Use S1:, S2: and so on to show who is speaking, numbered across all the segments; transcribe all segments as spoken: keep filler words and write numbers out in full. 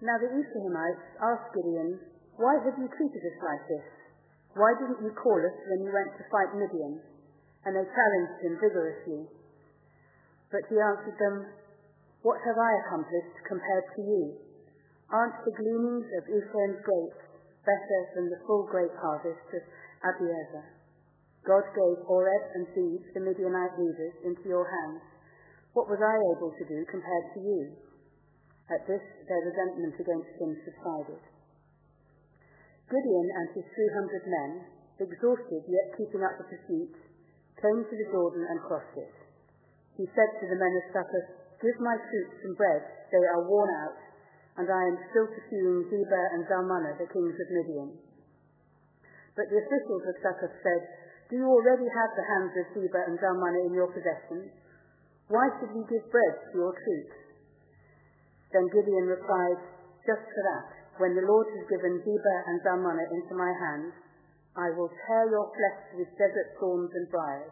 S1: Now the Ephraimites asked Gideon, "Why have you treated us like this? Why didn't you call us when you went to fight Midian?" And they challenged him vigorously. But he answered them, "What have I accomplished compared to you? Aren't the gleanings of Ephraim's grapes better than the full grape harvest of Abiezer? God gave Oreb and Zeb, the Midianite leaders, into your hands. What was I able to do compared to you?" At this, their resentment against him subsided. Gideon and his three hundred men, exhausted yet keeping up the pursuit, came to the Jordan and crossed it. He said to the men of Succoth, "Give my troops some bread, they are worn out, and I am still pursuing Zebah and Zalmunna, the kings of Midian." But the officials of Succoth said, "Do you already have the hands of Zebah and Zalmunna in your possession? Why should we give bread to your troops?" Then Gideon replied, "Just for that, when the Lord has given Zebah and Zalmunna into my hand, I will tear your flesh with desert thorns and briars."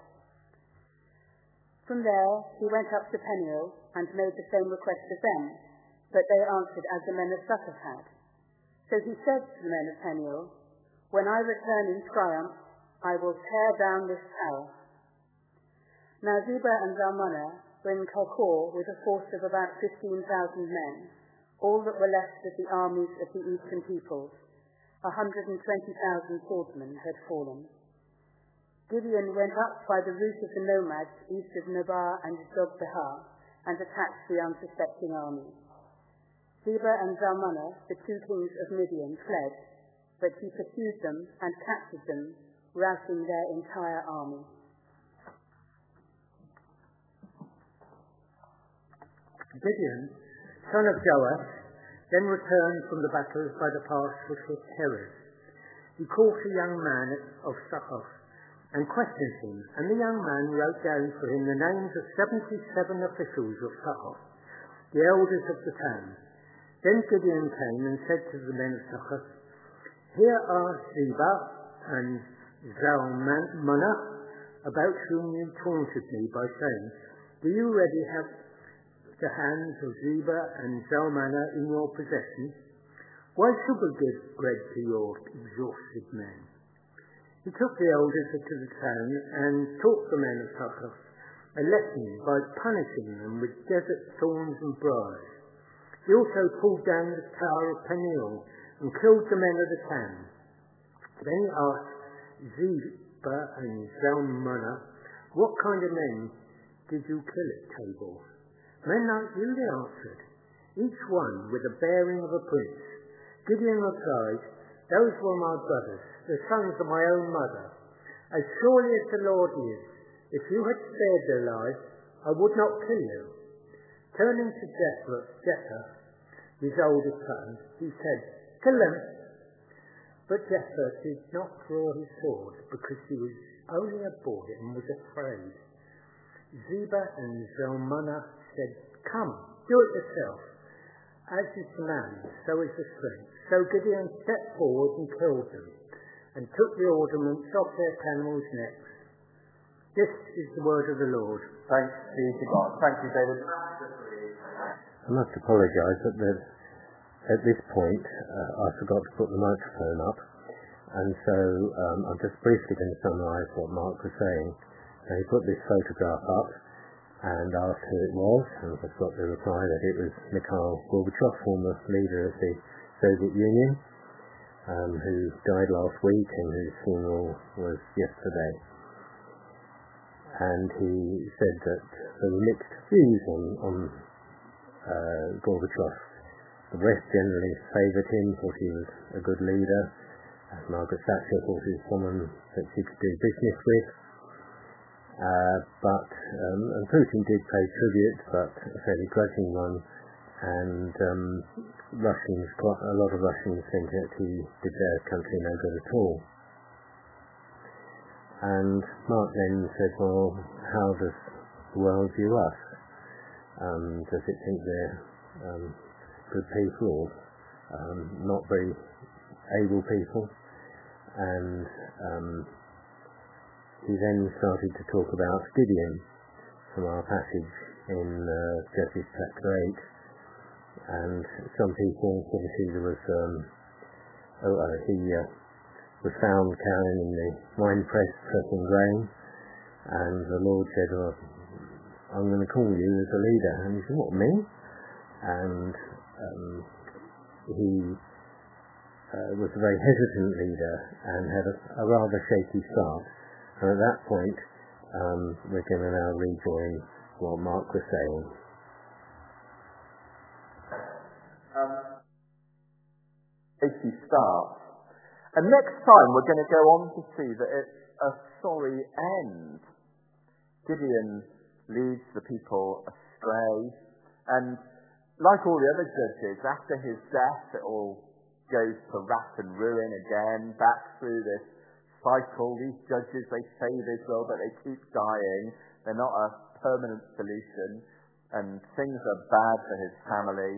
S1: From there he went up to Peniel and made the same request of them, but they answered as the men of Succoth had. So he said to the men of Peniel, "When I return in triumph, I will tear down this tower." Now Zebah and Zalmunna were in Karkor with a force of about fifteen thousand men, all that were left of the armies of the eastern peoples. A hundred and twenty thousand swordsmen had fallen. Gideon went up by the route of the nomads east of Nobah and Jogbehah and attacked the unsuspecting army. Zebah and Zalmunna, the two kings of Midian, fled, but he pursued them and captured them, routing their entire army.
S2: Gideon, son of Joash, then returned from the battle by the pass which was Heres. He caught a young man of Succoth and questioned him, and the young man wrote down for him the names of seventy-seven officials of Succoth, the elders of the town. Then Gideon came and said to the men of Succoth, "Here are Zebah and Zalmunna, about whom you taunted me by saying, 'Do you already have the hands of Zebah and Zalmunna in your possession? Why should we give bread to your exhausted men?'" He took the elders to the town and taught the men of Succoth a lesson by punishing them with desert thorns and briars. He also pulled down the tower of Peniel and killed the men of the town. Then he asked Zebah and Zalmunna, "What kind of men did you kill at Tabor?" "Men like you," they answered, "each one with the bearing of a prince." Gideon replied, "Those were my brothers, the sons of my own mother. As surely as the Lord lives, if you had spared their lives, I would not kill you." Turning to Jephthah, Jephthah, his oldest son, he said, "Kill them." But Jephthah did not draw his sword because he was only a boy and was afraid. Zebah and Zalmunna said, "Come, do it yourself. As is the man, so is the strength." So Gideon stepped forward and killed them, and took the ornaments off their camels' necks. This is the word of the Lord.
S3: Thanks be to God. Thank you, David.
S4: I must apologise that the, at this point uh, I forgot to put the microphone up, and so um, I'm just briefly going to summarise what Mark was saying. So he put this photograph up and asked who it was, and I got the reply that it was Mikhail Gorbachev, former leader of the Soviet Union, um, who died last week and whose funeral was yesterday. And he said that there were mixed views on, on uh, Gorbachev. The West generally favoured him, thought he was a good leader. As Margaret Thatcher thought he was someone that she could do business with. Uh, but um, and Putin did pay tribute, but a fairly grudging one, and um, Russians, quite a lot of Russians think that he did their country no good at all. And Mark then said, "Well, how does the world view us? Um, does it think they're um, good people or um, not very able people?" And um, he then started to talk about Gideon from our passage in uh, Judges chapter eight, And some people, obviously there was, um, oh, uh, he uh, was found carrying in the wine press, pressing grain, and the Lord said, well, I'm going to call you as a leader. And he said, what, me? And um, he uh, was a very hesitant leader and had a, a rather shaky start. And at that point, um, we're going to now rejoin what Mark was saying.
S3: Um, shaky start. And next time we're going to go on to see that it's a sorry end. Gideon leads the people astray, and like all the other judges, after his death it all goes to wrath and ruin again, back through this cycle. These judges, they save Israel, but they keep dying. They're not a permanent solution, and things are bad for his family.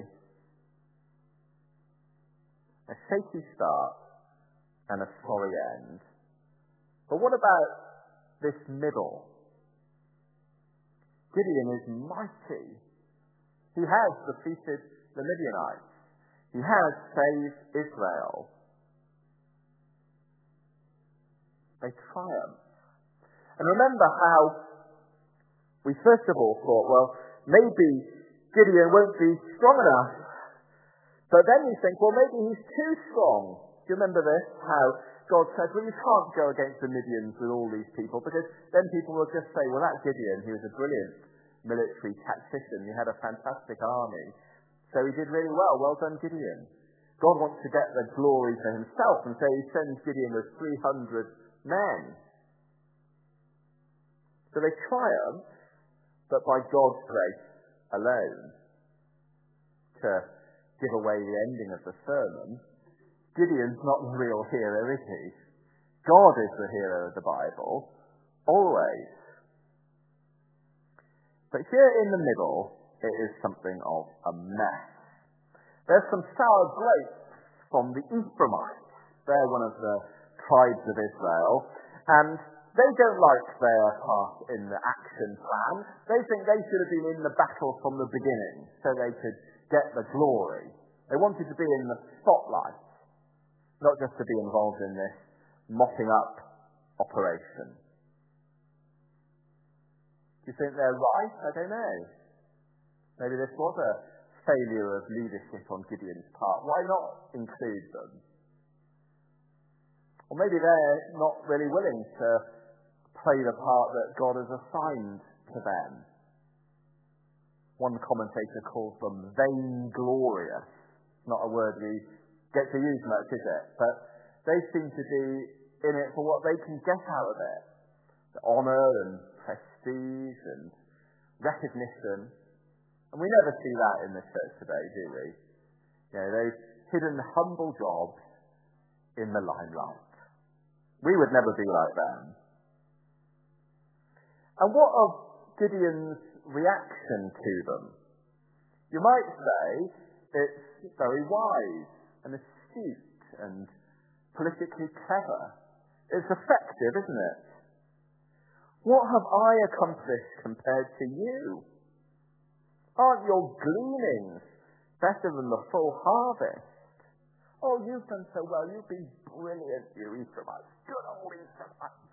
S3: A shaky start and a sorry end. But what about this middle? Gideon is mighty. He has defeated the Midianites. He has saved Israel. They triumph. And remember how we first of all thought, well, maybe Gideon won't be strong enough. But then you think, well, maybe he's too strong. Do you remember this? How God said, well, you can't go against the Midians with all these people, because then people will just say, well, that Gideon, he was a brilliant military tactician. He had a fantastic army. So he did really well. Well done, Gideon. God wants to get the glory for himself, and so he sends Gideon with three hundred men. So they triumph, but by God's grace alone. To give away the ending of the sermon, Gideon's not the real hero, is he? God is the hero of the Bible, always. But here in the middle, it is something of a mess. There's some sour grapes from the Ephraimites. They're one of the tribes of Israel, and they don't like their part in the action plan. They think they should have been in the battle from the beginning, so they could get the glory. They wanted to be in the spotlight, not just to be involved in this mopping up operation. Do you think they're right? I don't know. Maybe this was a failure of leadership on Gideon's part. Why not include them? Or maybe they're not really willing to play the part that God has assigned to them. One commentator calls them vainglorious. Not a word we get to use much, is it? But they seem to be in it for what they can get out of it. The honour and prestige and recognition. And we never see that in the church today, do we? You know, those hidden humble jobs in the limelight. We would never be like them. And what of Gideon's reaction to them? You might say it's very wise and astute and politically clever. It's effective, isn't it? What have I accomplished compared to you? Aren't your gleanings better than the full harvest? Oh, you've done so well. You've been brilliant, you Ephraimites. Good old Ephraimites.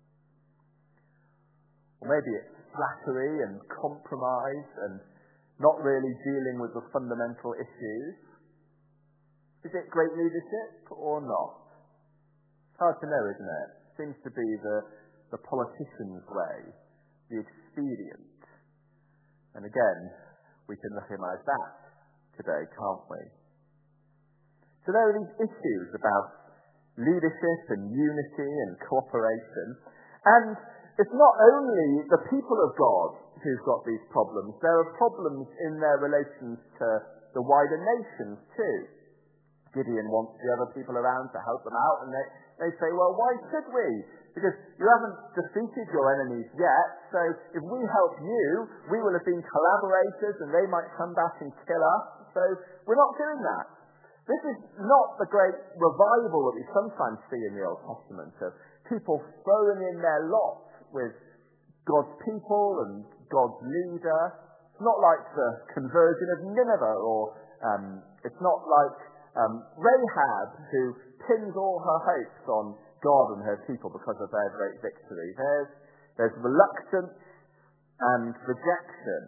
S3: Or maybe it's flattery and compromise and not really dealing with the fundamental issues. Is it great leadership or not? It's hard to know, isn't it? It seems to be the, the politician's way, the expedient. And again, we can recognise that today, can't we? So there are these issues about leadership and unity and cooperation. And it's not only the people of God who've got these problems. There are problems in their relations to the wider nations too. Gideon wants the other people around to help them out, and they, they say, well, why should we? Because you haven't defeated your enemies yet, so if we help you, we will have been collaborators, and they might come back and kill us, so we're not doing that. This is not the great revival that we sometimes see in the Old Testament, of people throwing in their lot with God's people and God's leader. It's not like the conversion of Nineveh or Um, it's not like um, Rahab, who pins all her hopes on God and her people because of their great victory. There's, there's reluctance and rejection.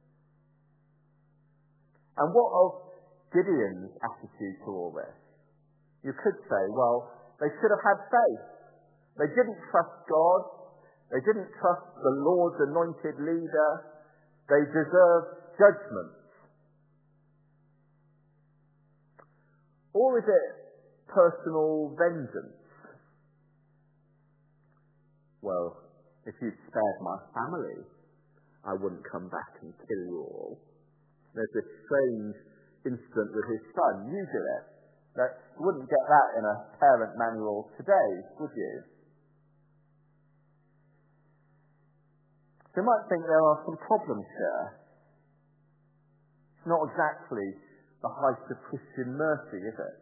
S3: And what of Gideon's attitude to all this? You could say, well, they should have had faith. They didn't trust God. They didn't trust the Lord's anointed leader. They deserve judgment. Or is it personal vengeance? Well, if you'd spared my family, I wouldn't come back and kill you all. There's this strange incident with his son. You do it. That, you wouldn't get that in a parent manual today, would you? So you might think there are some problems here. It's not exactly the height of Christian mercy, is it?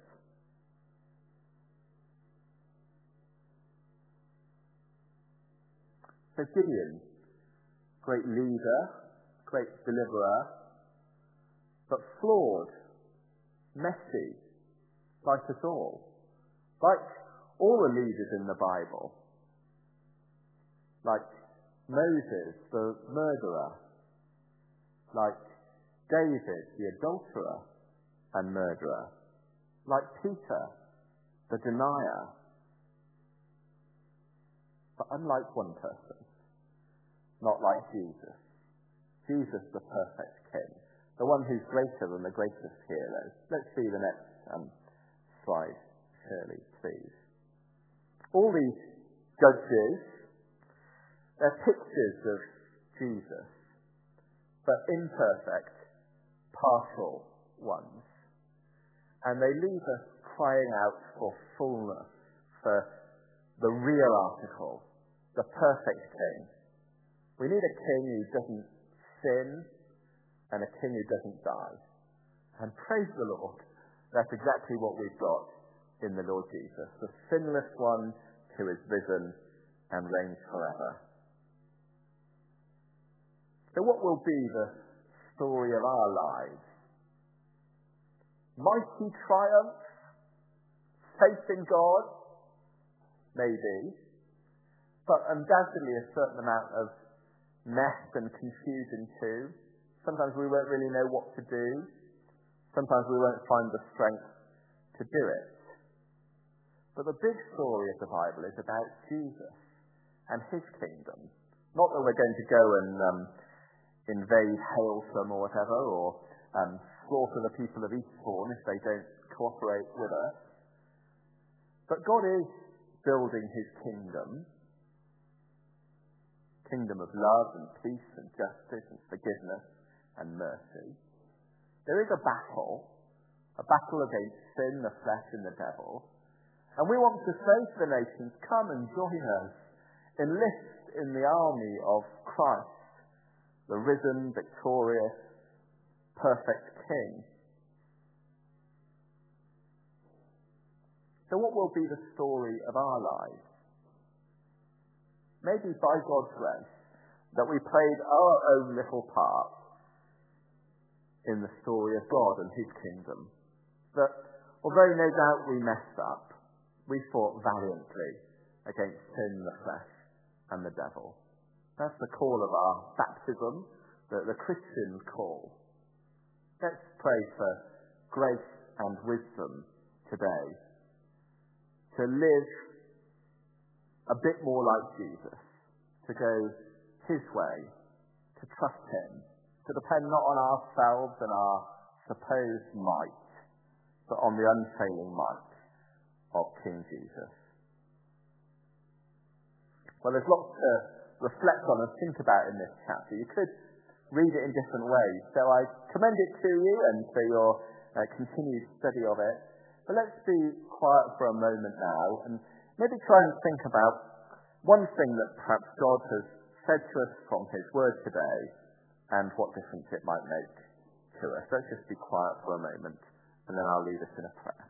S3: So Gideon, great leader, great deliverer, but flawed, messy, like us all. Like all the leaders in the Bible. Like Moses, the murderer. Like David, the adulterer and murderer. Like Peter, the denier. But unlike one person. Not like Jesus. Jesus, the perfect king. The one who's greater than the greatest heroes. Let's see the next um, slide, Shirley, please. All these judges, they're pictures of Jesus, but imperfect, partial ones. And they leave us crying out for fullness, for the real article, the perfect king. We need a king who doesn't sin and a king who doesn't die. And praise the Lord, that's exactly what we've got in the Lord Jesus, the sinless one who is risen and reigns forever. So what will be the story of our lives? Mighty triumph? Faith in God? Maybe. But undoubtedly a certain amount of mess and confusion too. Sometimes we won't really know what to do. Sometimes we won't find the strength to do it. But the big story of the Bible is about Jesus and his kingdom. Not that we're going to go and um, invade Halesome or whatever, or um, slaughter the people of Eastbourne if they don't cooperate with us. But God is building his kingdom. Kingdom of love and peace and justice and forgiveness and mercy. There is a battle, a battle against sin, the flesh and the devil. And we want to say to the nations, come and join us, enlist in the army of Christ, the risen, victorious, perfect King. So what will be the story of our lives? Maybe by God's grace, that we played our own little part in the story of God and his kingdom. That although no doubt we messed up, we fought valiantly against sin, the flesh, and the devil. That's the call of our baptism, the, the Christian call. Let's pray for grace and wisdom today to live a bit more like Jesus, to go his way, to trust him, to depend not on ourselves and our supposed might, but on the unfailing might of King Jesus. Well, there's lots to reflect on and think about in this chapter. You could read it in different ways, so I commend it to you and to your uh, continued study of it. But let's be quiet for a moment now and maybe try and think about one thing that perhaps God has said to us from his word today and what difference it might make to us. Let's just be quiet for a moment and then I'll lead us in a prayer.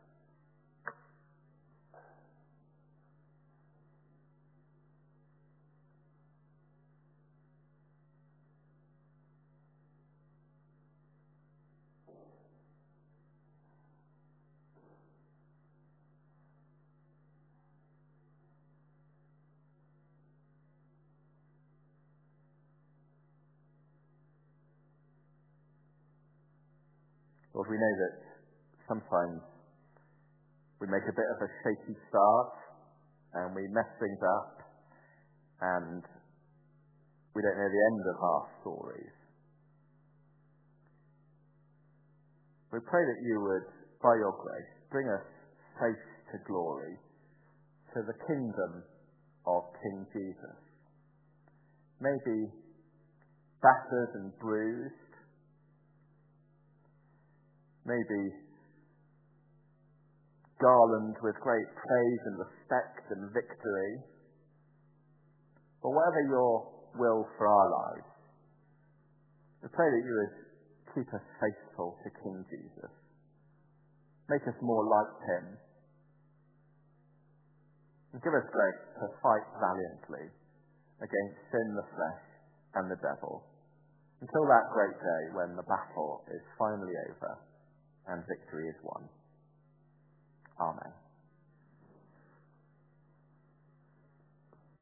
S3: Lord, we know that sometimes we make a bit of a shaky start and we mess things up and we don't know the end of our stories. We pray that you would, by your grace, bring us safe to glory, to the kingdom of King Jesus. Maybe battered and bruised, maybe garland with great praise and respect and victory. But whatever your will for our lives, we pray that you would keep us faithful to King Jesus. Make us more like him. And give us grace to fight valiantly against sin, the flesh, and the devil, until that great day when the battle is finally over and victory is won. Amen.